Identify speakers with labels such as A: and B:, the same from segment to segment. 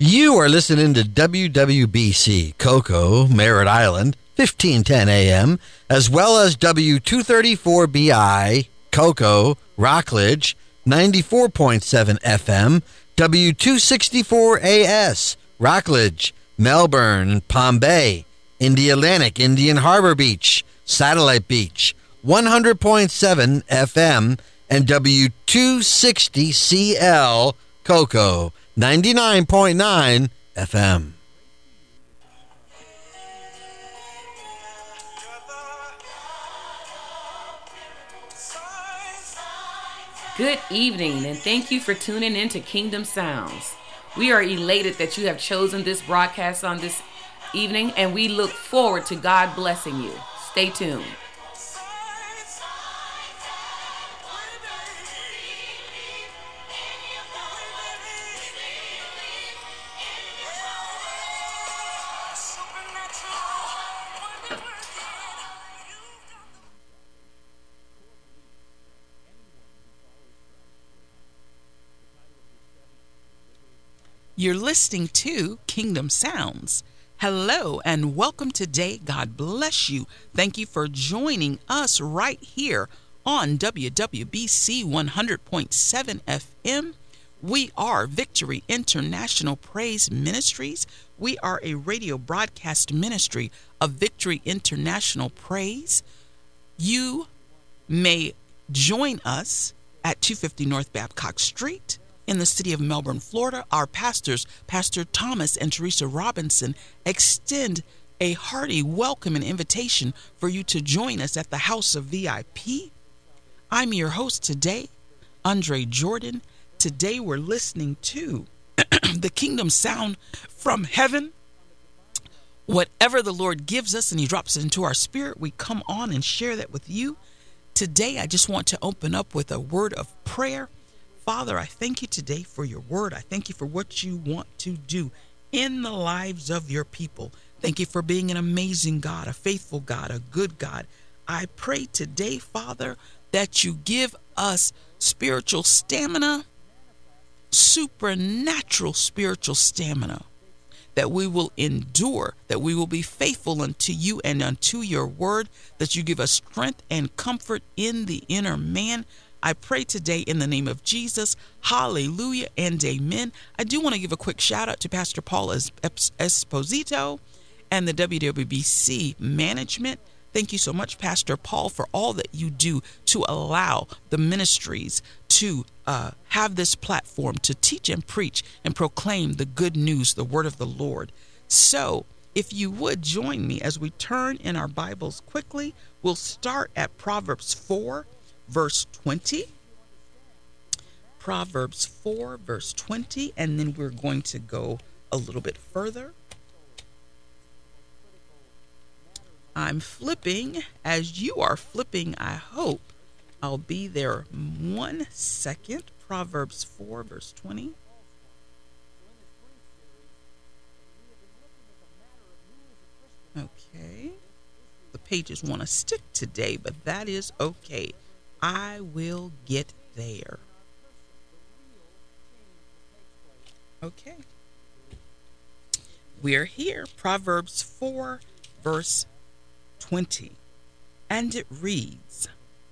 A: You are listening to WWBC Cocoa, Merritt Island, 1510 AM, as well as W234BI Cocoa, Rockledge, 94.7 FM, W264AS, Rockledge, Melbourne, Palm Bay, Indialantic, Indian Harbor Beach, Satellite Beach, 100.7 FM, and W260CL Cocoa, 99.9 FM.
B: Good evening, and thank you for tuning in to Kingdom Sounds. We are elated that you have chosen this broadcast on this evening, and we look forward to God blessing you. Stay tuned.
C: You're listening to Kingdom Sounds. Hello and welcome today. God bless you. Thank you for joining us right here on WWBC 100.7 FM. We are Victory International Praise Ministries. We are a radio broadcast ministry of Victory International Praise. You may join us at 250 North Babcock Street in the city of Melbourne, Florida. Our pastors, Pastor Thomas and Teresa Robinson, extend a hearty welcome and invitation for you to join us at the House of VIP. I'm your host today, Andre Jordan. Today we're listening to the Kingdom Sound from Heaven. Whatever the Lord gives us and He drops it into our spirit, we come on and share that with you. Today I just want to open up with a word of prayer. Father, I thank you today for your word. I thank you for what you want to do in the lives of your people. Thank you for being an amazing God, a faithful God, a good God. I pray today, Father, that you give us spiritual stamina, supernatural spiritual stamina, that we will endure, that we will be faithful unto you and unto your word, that you give us strength and comfort in the inner man. I pray today in the name of Jesus, hallelujah and amen. I do want to give a quick shout out to Pastor Paul Esposito and the WWBC management. Thank you so much, Pastor Paul, for all that you do to allow the ministries to have this platform to teach and preach and proclaim the good news, the word of the Lord. So if you would join me as we turn in our Bibles quickly, we'll start at Proverbs 4. Verse 20, Proverbs 4, verse 20, and then we're going to go a little bit further. I'm flipping as you are flipping, I hope. I'll be there 1 second. Proverbs 4, verse 20. Okay. The pages want to stick today, but that is okay. I will get there. Okay. We're here. Proverbs 4, verse 20. And it reads,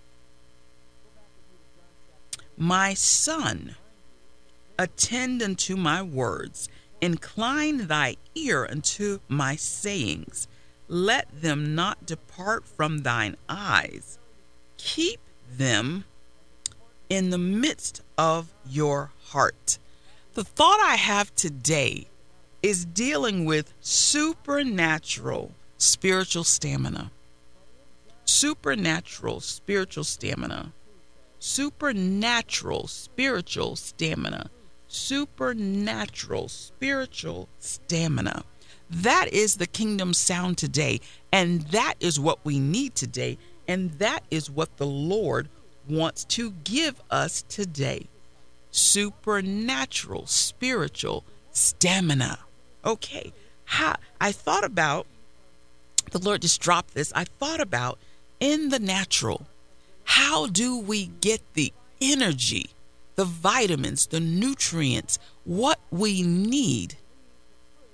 C: My son, attend unto my words, incline thy ear unto my sayings. Let them not depart from thine eyes. Keep them in the midst of your heart. The thought I have today is dealing with supernatural spiritual stamina. Supernatural spiritual stamina. Supernatural spiritual stamina. Supernatural spiritual stamina. That is the Kingdom Sound today, and that is what we need today. And that is what the Lord wants to give us today. Supernatural, spiritual stamina. Okay, I thought about, the Lord just dropped this. I thought about in the natural, how do we get the energy, the vitamins, the nutrients, what we need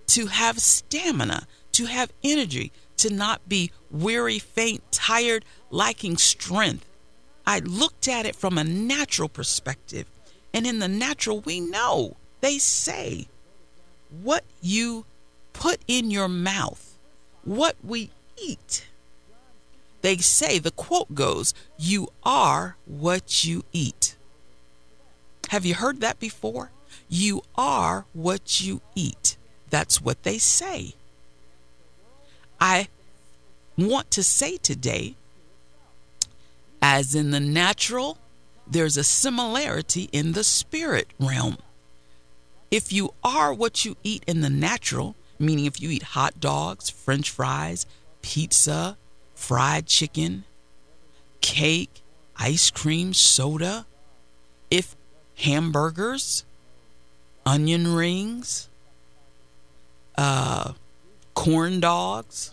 C: to have stamina, to have energy, to not be weary, faint, tired, lacking strength. I looked at it from a natural perspective. And in the natural, we know, they say, what you put in your mouth, what we eat. They say, the quote goes, you are what you eat. Have you heard that before? You are what you eat. That's what they say. I want to say today, as in the natural, there's a similarity in the spirit realm. If you are what you eat in the natural, meaning if you eat hot dogs, French fries, pizza, fried chicken, cake, ice cream, soda, if hamburgers, onion rings, corn dogs,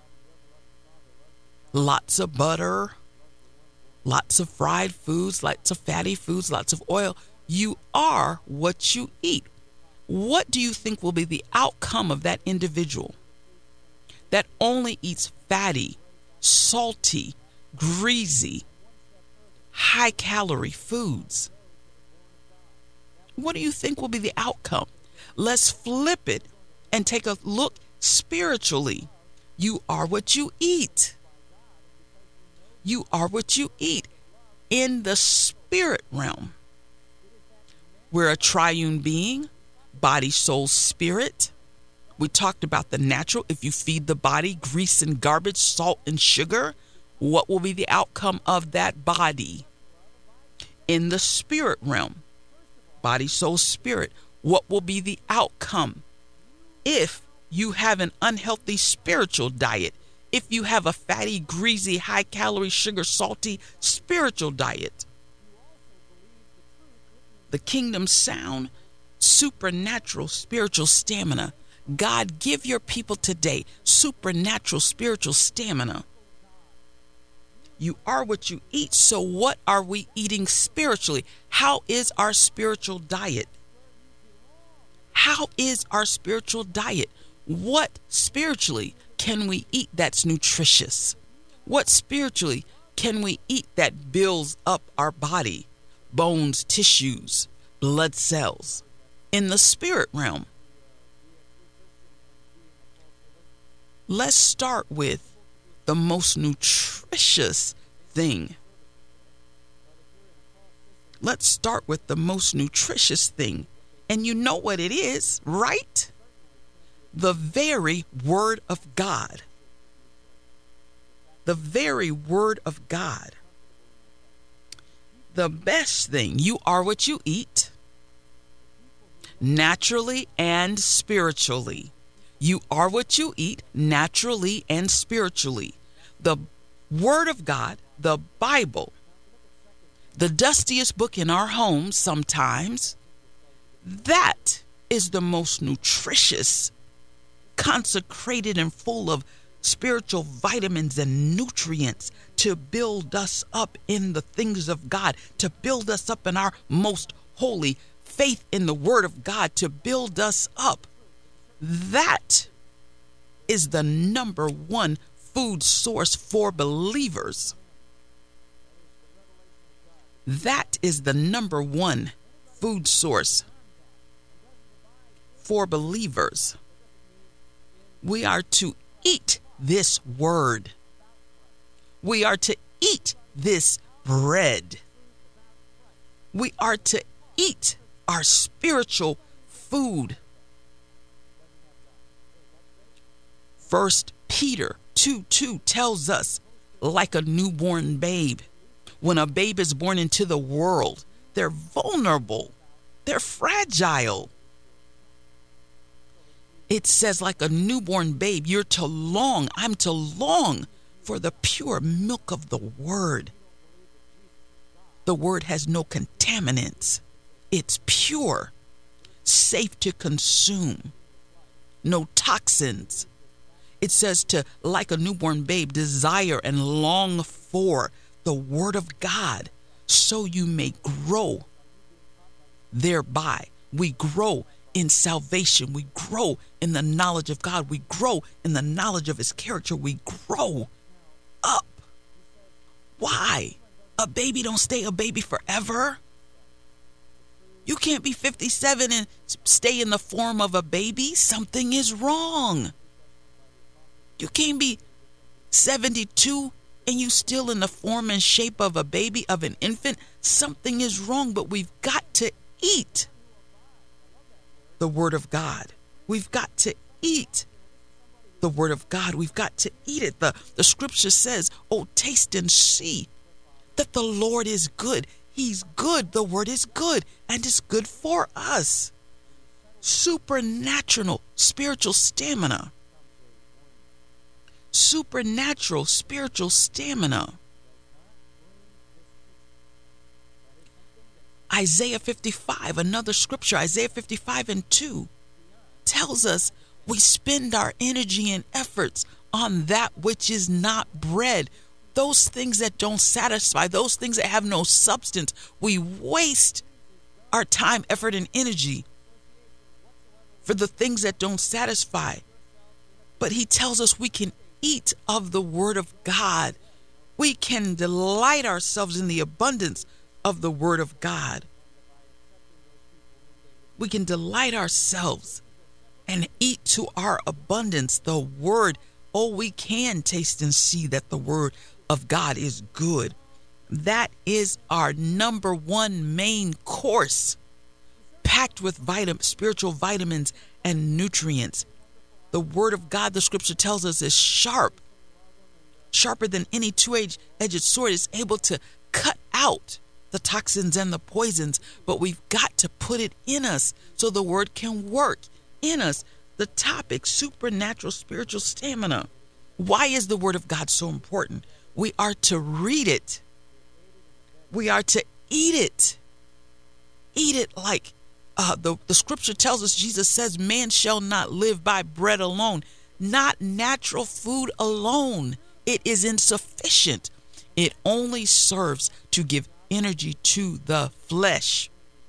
C: lots of butter, lots of fried foods, lots of fatty foods, lots of oil. You are what you eat. What do you think will be the outcome of that individual that only eats fatty, salty, greasy, high-calorie foods? What do you think will be the outcome? Let's flip it and take a look spiritually. You are what you eat. You are what you eat in the spirit realm. We're a triune being, body, soul, spirit. We talked about the natural. If you feed the body grease and garbage, salt and sugar, what will be the outcome of that body? In the spirit realm, body, soul, spirit, what will be the outcome if you have an unhealthy spiritual diet? If you have a fatty, greasy, high-calorie, sugar, salty spiritual diet? The Kingdom Sound, supernatural spiritual stamina. God, give your people today supernatural spiritual stamina. You are what you eat, so what are we eating spiritually? How is our spiritual diet? How is our spiritual diet? What spiritually can we eat that's nutritious? What spiritually can we eat that builds up our body, bones, tissues, blood cells? In the spirit realm, let's start with the most nutritious thing. Let's start with the most nutritious thing. And you know what it is, right? The very Word of God. The very Word of God. The best thing, you are what you eat, naturally and spiritually. You are what you eat, naturally and spiritually. The Word of God, the Bible, the dustiest book in our homes sometimes, that is the most nutritious, consecrated and full of spiritual vitamins and nutrients to build us up in the things of God, to build us up in our most holy faith in the Word of God, to build us up. That is the number one food source for believers. That is the number one food source for believers. We are to eat this word. We are to eat this bread. We are to eat our spiritual food. 1 Peter 2:2 tells us, like a newborn babe, when a babe is born into the world, they're vulnerable, they're fragile. It says, like a newborn babe, you're to long, I'm to long for the pure milk of the Word. The Word has no contaminants. It's pure, safe to consume, no toxins. It says to, like a newborn babe, desire and long for the Word of God so you may grow thereby. We grow in salvation. We grow in the knowledge of God. We grow in the knowledge of his character. We grow up. Why? A baby don't stay a baby forever. You can't be 57 and stay in the form of a baby. Something is wrong. You can't be 72 and you still in the form and shape of a baby, of an infant. Something is wrong, but we've got to eat the word of God. We've got to eat the word of God. We've got to eat it. The scripture says, oh, taste and see that the Lord is good. He's good. The word is good, and it's good for us. Supernatural spiritual stamina. Supernatural spiritual stamina. Isaiah 55, another scripture, Isaiah 55 and 2, tells us we spend our energy and efforts on that which is not bread. Those things that don't satisfy, those things that have no substance. We waste our time, effort, and energy for the things that don't satisfy. But he tells us we can eat of the word of God. We can delight ourselves in the abundance of the word of God. We can delight ourselves and eat to our abundance the word. Oh, we can taste and see that the word of God is good. That is our number one main course, packed with spiritual vitamins and nutrients. The word of God, the scripture tells us, is sharper than any two-edged sword. Is able to cut out the toxins and the poisons, but we've got to put it in us so the word can work in us. The topic, supernatural spiritual stamina. Why is the word of God so important? We are to read it. We are to eat it. Eat it like the scripture tells us. Jesus says, man shall not live by bread alone, not natural food alone. It is insufficient. It only serves to give energy to the flesh.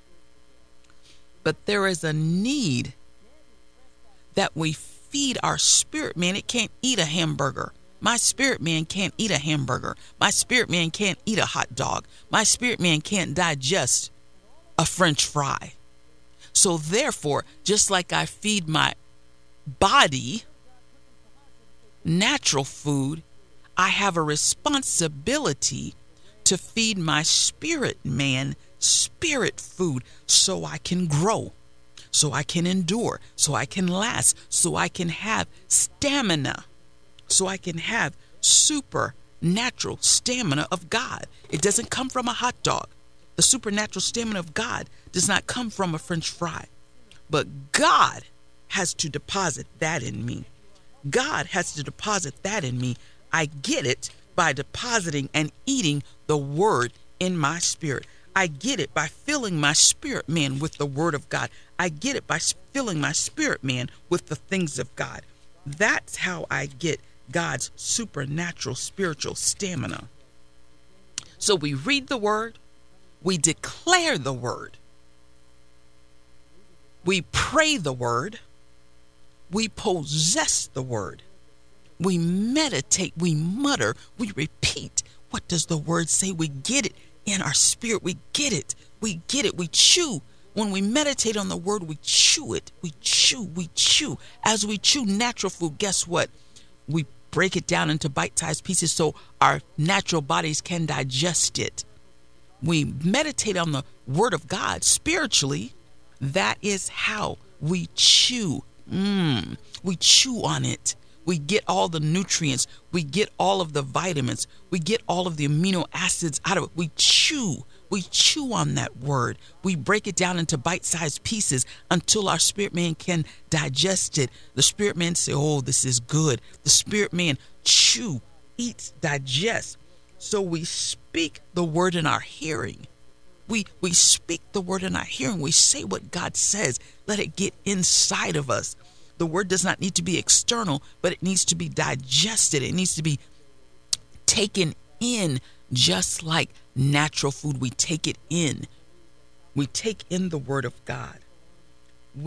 C: But there is a need that we feed our spirit man. It can't eat a hamburger. My spirit man can't eat a hamburger. My spirit man can't eat a hot dog. My spirit man can't digest a French fry. So therefore, just like I feed my body natural food, I have a responsibility to feed my spirit man spirit food so I can grow, so I can endure, so I can last, so I can have stamina, so I can have supernatural stamina of God. It doesn't come from a hot dog. The supernatural stamina of God does not come from a French fry. But God has to deposit that in me. God has to deposit that in me. I get it by depositing and eating the word in my spirit. I get it by filling my spirit man with the word of God. I get it by filling my spirit man with the things of God. That's how I get God's supernatural spiritual stamina. So we read the word, we declare the word, we pray the word, we possess the word, we meditate, we mutter, we repeat. What does the word say? We get it in our spirit. We get it. We get it. We chew. When we meditate on the word, we chew it. We chew. As we chew natural food, guess what? We break it down into bite-sized pieces so our natural bodies can digest it. We meditate on the word of God spiritually. That is how we chew. We chew on it. We get all the nutrients. We get all of the vitamins. We get all of the amino acids out of it. We chew. We chew on that word. We break it down into bite-sized pieces until our spirit man can digest it. The spirit man say, oh, this is good. The spirit man chew, eats, digests. So we speak the word in our hearing. We speak the word in our hearing. We say what God says. Let it get inside of us. The word does not need to be external, but it needs to be digested. It needs to be taken in just like natural food. We take it in. We take in the word of God. We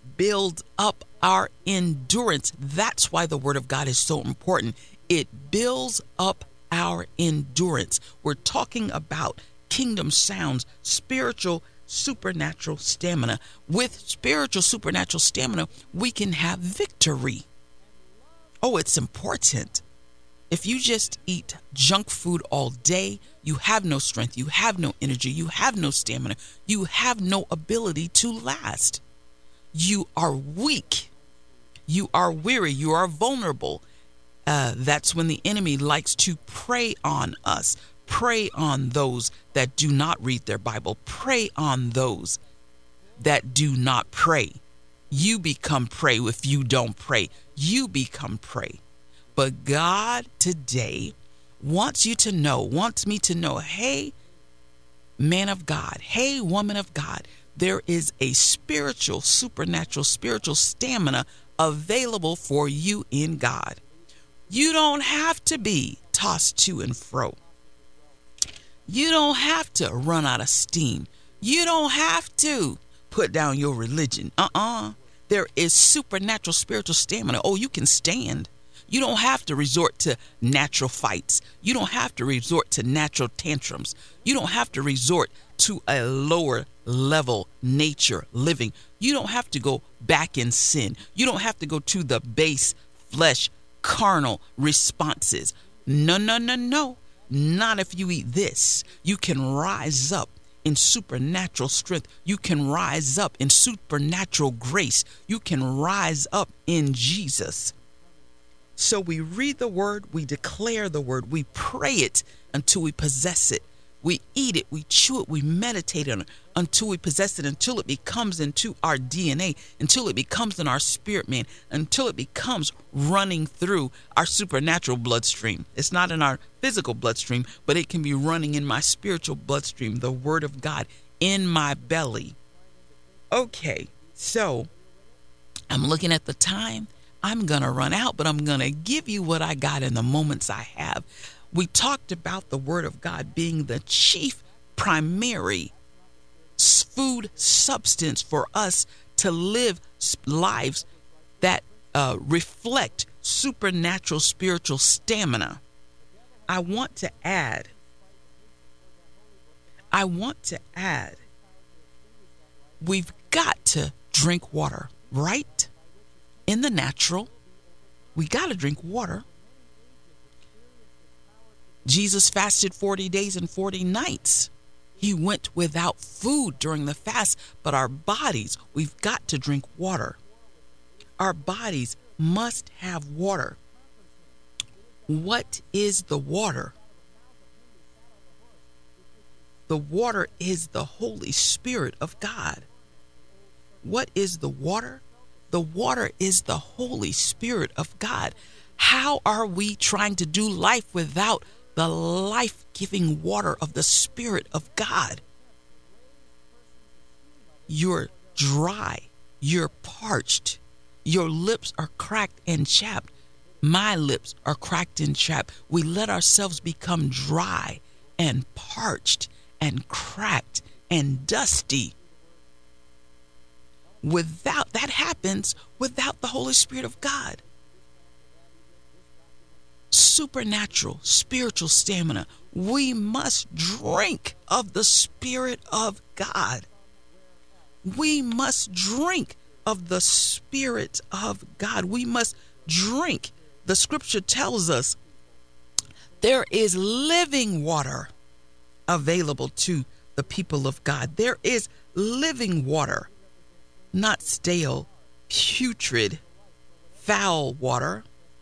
C: builds up our endurance. That's why the Word of God is so important. It builds up our endurance. We're talking about Kingdom Sounds, spiritual supernatural stamina. With spiritual supernatural stamina, we can have victory. Oh, it's important. If you just eat junk food all day, you have no strength, you have no energy, you have no stamina, you have no ability to last. You are weak, you are weary, you are vulnerable. That's when the enemy likes to prey on us, prey on those that do not read their Bible, prey on those that do not pray. You become prey if you don't pray. You become prey. But God today wants me to know, hey, man of God, hey, woman of God, there is a spiritual, supernatural, spiritual stamina available for you in God. You don't have to be tossed to and fro. You don't have to run out of steam. You don't have to put down your religion. There is supernatural, spiritual stamina. Oh, you can stand. You don't have to resort to natural fights. You don't have to resort to natural tantrums. You don't have to resort to a lower level nature living. You don't have to go back in sin. You don't have to go to the base flesh, carnal responses. No. Not if you eat this. You can rise up in supernatural strength. You can rise up in supernatural grace. You can rise up in Jesus. So we read the word, we declare the word, we pray it until we possess it. We eat it, we chew it, we meditate on it until we possess it, until it becomes into our DNA, until it becomes in our spirit man, until it becomes running through our supernatural bloodstream. It's not in our physical bloodstream, but it can be running in my spiritual bloodstream, the word of God in my belly. Okay, so I'm looking at the time. I'm going to run out, but I'm going to give you what I got in the moments I have. We talked about the Word of God being the chief primary food substance for us to live lives that reflect supernatural spiritual stamina. I want to add, we've got to drink water, right? In the natural, we got to drink water. Jesus fasted 40 days and 40 nights. He went without food during the fast, but our bodies, we've got to drink water. Our bodies must have water. What is the water? The water is the Holy Spirit of God. What is the water? The water is the Holy Spirit of God. How are we trying to do life without the life-giving water of the Spirit of God? You're dry. You're parched. Your lips are cracked and chapped. My lips are cracked and chapped. We let ourselves become dry and parched and cracked and dusty. That happens without the Holy Spirit of God. Supernatural, spiritual stamina. We must drink of the Spirit of God. We must drink of the Spirit of God. We must drink. The scripture tells us there is living water available to the people of God. There is living water. Not stale, putrid, foul water.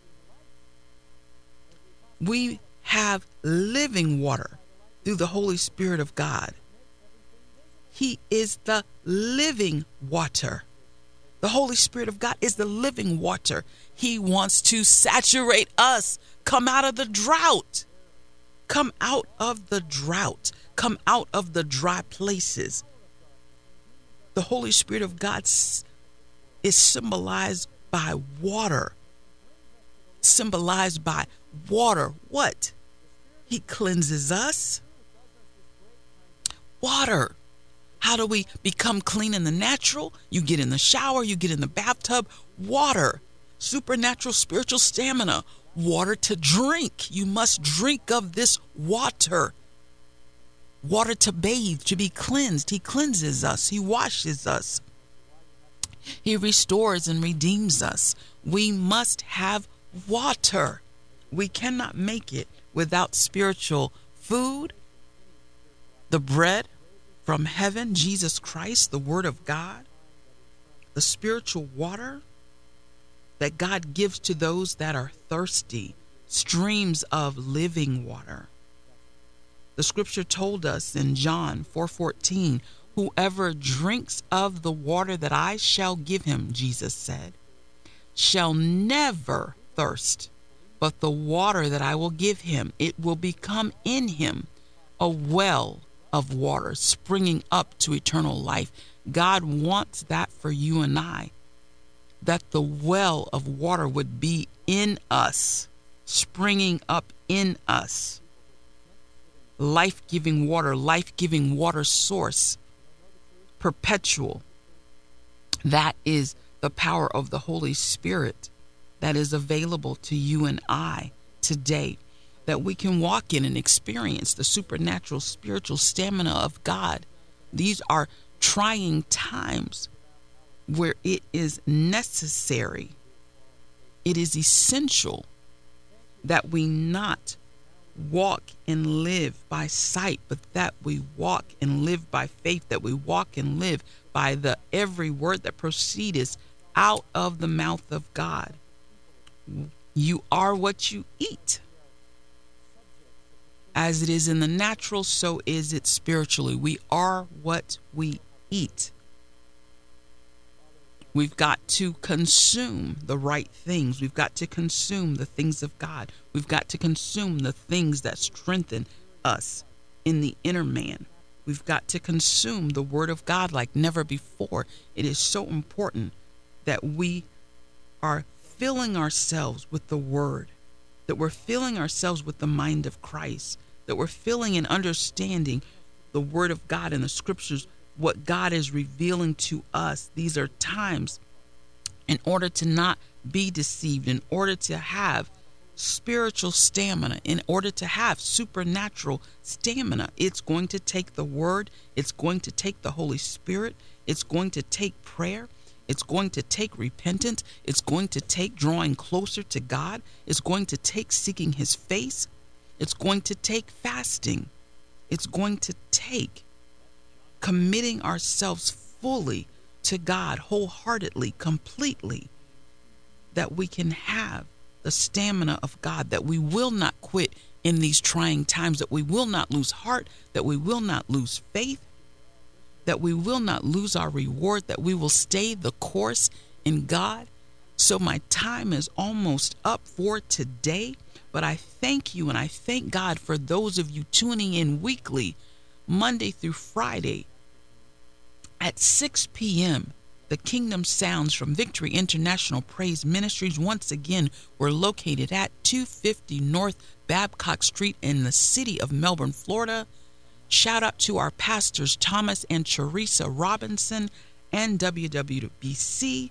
C: We have living water through the Holy Spirit of God. He is the living water. The Holy Spirit of God is the living water. He wants to saturate us. Come out of the drought. Come out of the drought. Come out of the dry places. The Holy Spirit of God is symbolized by water. Symbolized by water. What? He cleanses us. Water. How do we become clean in the natural? You get in the shower, you get in the bathtub, water, supernatural spiritual stamina, water to drink. You must drink of this water. Water to bathe, to be cleansed. He cleanses us. He washes us. He restores and redeems us. We must have water. We cannot make it without spiritual food, the bread from heaven, Jesus Christ, the Word of God, the spiritual water that God gives to those that are thirsty, streams of living water. The scripture told us in John 4:14, whoever drinks of the water that I shall give him, Jesus said, shall never thirst, but the water that I will give him, it will become in him a well of water springing up to eternal life. God wants that for you and I, that the well of water would be in us, springing up in us. Life-giving water source, perpetual. That is the power of the Holy Spirit that is available to you and I today, that we can walk in and experience the supernatural spiritual stamina of God. These are trying times where it is necessary, it is essential that we not walk and live by sight, but that we walk and live by faith, that we walk and live by the every word that proceedeth out of the mouth of God. You are what you eat. As it is in the natural, so is it spiritually. We are what we eat. We've got to consume the right things. We've got to consume the things of God. We've got to consume the things that strengthen us in the inner man. We've got to consume the Word of God like never before. It is so important that we are filling ourselves with the Word, that we're filling ourselves with the mind of Christ, that we're filling and understanding the Word of God and the Scriptures, what God is revealing to us. These are times in order to not be deceived, in order to have spiritual stamina, in order to have supernatural stamina. It's going to take the Word. It's going to take the Holy Spirit. It's going to take prayer. It's going to take repentance. It's going to take drawing closer to God. It's going to take seeking His face. It's going to take fasting. It's going to take committing ourselves fully to God, wholeheartedly, completely, that we can have the stamina of God, that we will not quit in these trying times, that we will not lose heart, that we will not lose faith, that we will not lose our reward, that we will stay the course in God. So my time is almost up for today, but I thank you and I thank God for those of you tuning in weekly, Monday through Friday, at 6 p.m., the Kingdom Sounds from Victory International Praise Ministries. Once again, we're located at 250 North Babcock Street in the city of Melbourne, Florida. Shout out to our pastors, Thomas and Teresa Robinson, and WWBC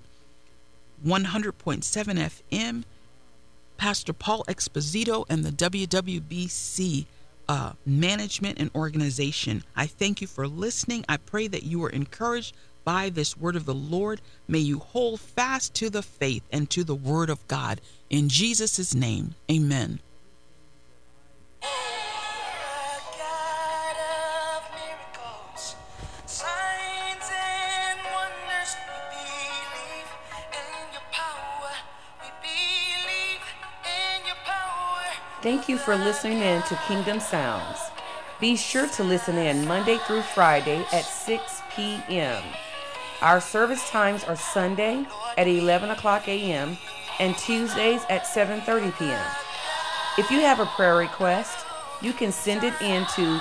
C: 100.7 FM, Pastor Paul Exposito, and the WWBC management and organization. I thank you for listening. I pray that you are encouraged by this word of the Lord. May you hold fast to the faith and to the word of God. In Jesus' name, amen.
B: Thank you for listening in to Kingdom Sounds. Be sure to listen in Monday through Friday at 6 p.m. Our service times are Sunday at 11 o'clock a.m. and Tuesdays at 7:30 p.m. If you have a prayer request, you can send it in to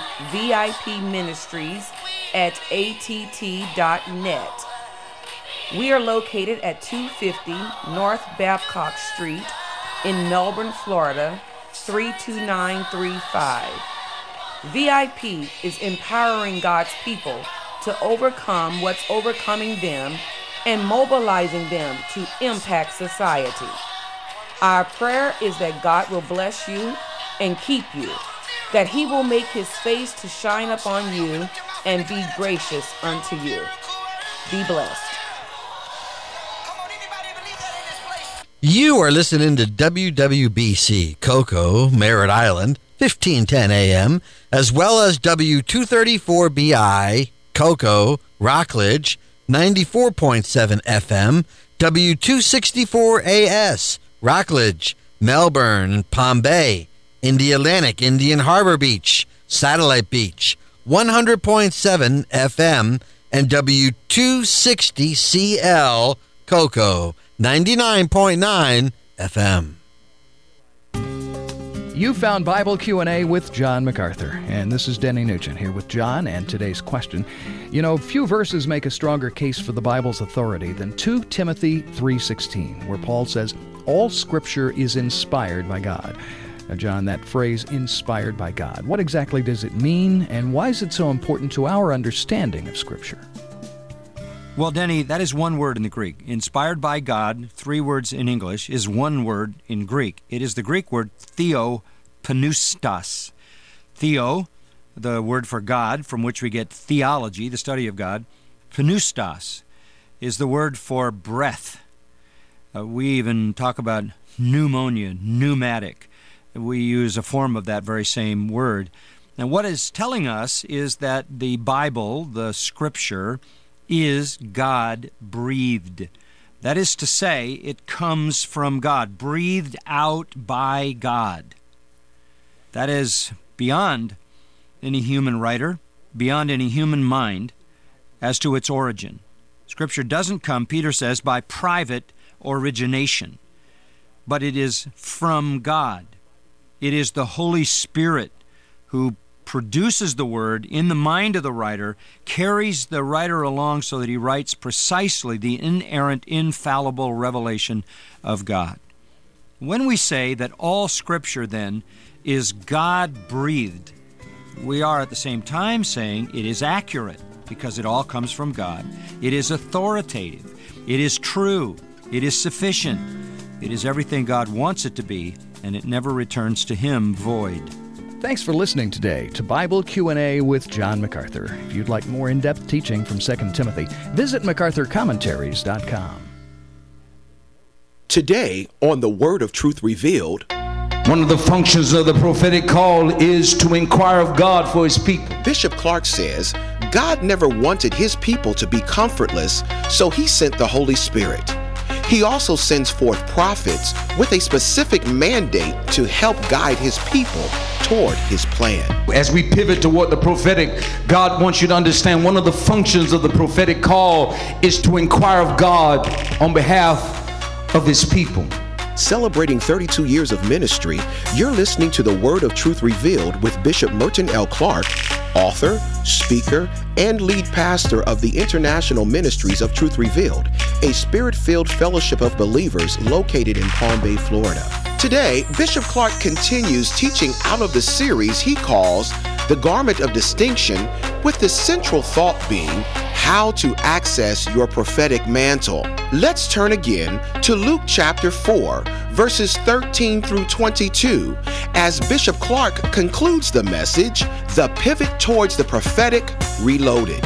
B: vipministries@att.net. We are located at 250 North Babcock Street in Melbourne, Florida, 32935. VIP is empowering God's people to overcome what's overcoming them and mobilizing them to impact society. Our prayer is that God will bless you and keep you, that he will make his face to shine upon you and be gracious unto you. Be blessed.
A: You are listening to WWBC, Cocoa, Merritt Island, 1510 AM, as well as W234BI, Cocoa, Rockledge, 94.7 FM, W264AS, Rockledge, Melbourne, Palm Bay, Indialantic, Indian Harbor Beach, Satellite Beach, 100.7 FM, and W260CL, Cocoa, 99.9 FM.
D: You found Bible Q&A with John MacArthur, and this is Denny Nugent here with John and today's question. You know, few verses make a stronger case for the Bible's authority than 2 Timothy 3:16, where Paul says, all Scripture is inspired by God. Now, John, that phrase, inspired by God, what exactly does it mean, and why is it so important to our understanding of Scripture?
E: Well, Denny, that is one word in the Greek. Inspired by God, 3 words in English, is one word in Greek. It is the Greek word theopneustos. Theo, the word for God, from which we get theology, the study of God. Pneustos is the word for breath. We even talk about pneumonia, pneumatic. We use a form of that very same word. And what it's telling us is that the Bible, the Scripture, is God-breathed. That is to say, it comes from God, breathed out by God. That is beyond any human writer, beyond any human mind as to its origin. Scripture doesn't come, Peter says, by private origination, but it is from God. It is the Holy Spirit who produces the word in the mind of the writer, carries the writer along so that he writes precisely the inerrant, infallible revelation of God. When we say that all Scripture, then, is God-breathed, we are at the same time saying it is accurate because it all comes from God. It is authoritative. It is true. It is sufficient. It is everything God wants it to be, and it never returns to Him void.
D: Thanks for listening today to Bible Q&A with John MacArthur. If you'd like more in-depth teaching from 2 Timothy, visit MacArthurCommentaries.com.
F: Today on the Word of Truth Revealed,
G: one of the functions of the prophetic call is to inquire of God for His people.
F: Bishop Clark says God never wanted His people to be comfortless, so He sent the Holy Spirit. He also sends forth prophets with a specific mandate to help guide His people toward His plan.
G: As we pivot toward the prophetic, God wants you to understand one of the functions of the prophetic call is to inquire of God on behalf of His people.
F: Celebrating 32 years of ministry, you're listening to the Word of Truth Revealed with Bishop Merton L. Clark, author, speaker, and lead pastor of the International Ministries of Truth Revealed, a spirit-filled fellowship of believers located in Palm Bay, Florida. Today, Bishop Clark continues teaching out of the series he calls The Garment of Distinction, with the central thought being how to access your prophetic mantle. Let's turn again to Luke chapter 4, verses 13 through 22, as Bishop Clark concludes the message, The Pivot Towards the Prophetic Reloaded.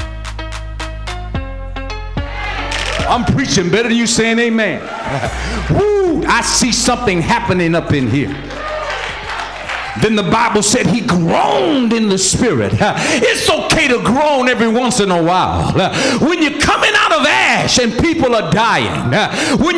G: I'm preaching better than you saying amen. Woo! I see something happening up in here. Then the Bible said he groaned in the spirit. It's okay to groan every once in a while. When you're coming out of ash and people are dying. When